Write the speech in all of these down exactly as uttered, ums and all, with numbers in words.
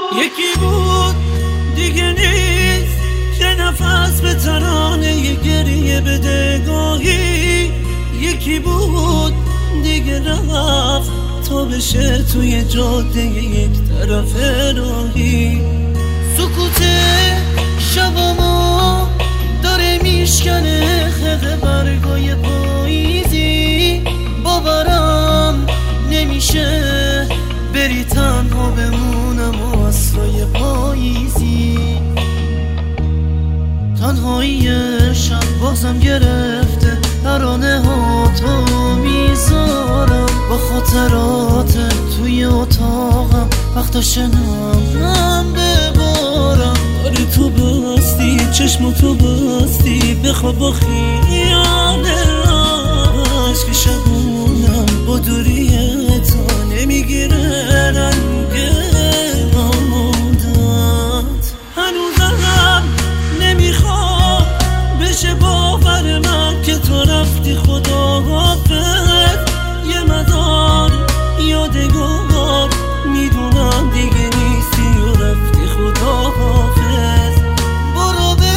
یکی بود دیگه نیست که نفس به ترانه گریه بده گاهی. یکی بود دیگه رفت تا بشه توی جاده یک طرف راهی. سکوت شبامو داره میشکنه خیلی برگای پاییزی. باورم نمیشه بری تنها بمونم و اسرای پاییزی. تنهایی شب بازم گرفته ترانه ها تو میذارم با خاطرات توی اتاقم وقتا شنم ببارم. آره تو باستی چشم تو باستی بخواب با خیال عشق شبونم با دوری تا نمیگیره رنگ آمودت. هنوزم نمیخواد بشه باور من که تو رفتی خدا حافظ. یه مدار یادگار میدونم دیگه نیستی و رفتی خدا حافظ. برو به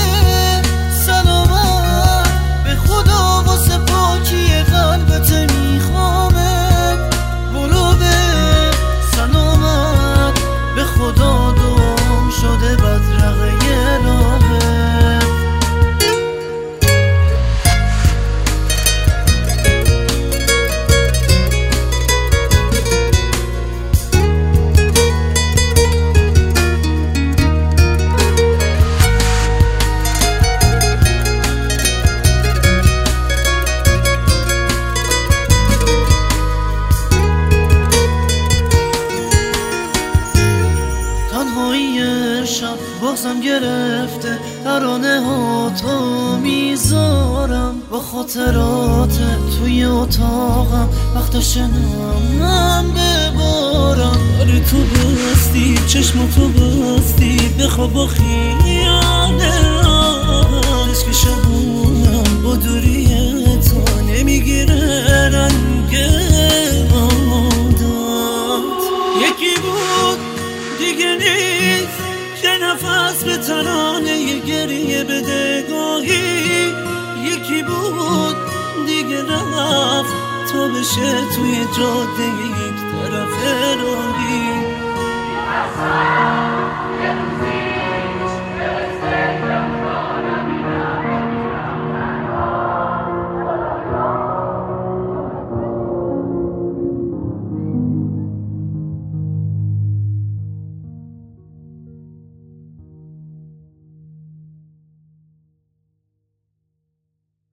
سلامت به خدا واسه پاکی قلبت میخوامت. برو به سلامت به خدا دوم شده بدرقه راهت. شب بازم گرفته ترانه ها تو میذارم با خاطرات توی اتاقم وقتا شنم ببارم. آره تو باستی چشم تو باستی بخواب با خیال عشق شبونم با دوری تا نمیگیره رنگ آمودت. یکی بود دیگه نیست که نفس به ترانه گریه بده گاهی. یکی بود دیگه رفت تا بشه توی جاده یک طرف راهی.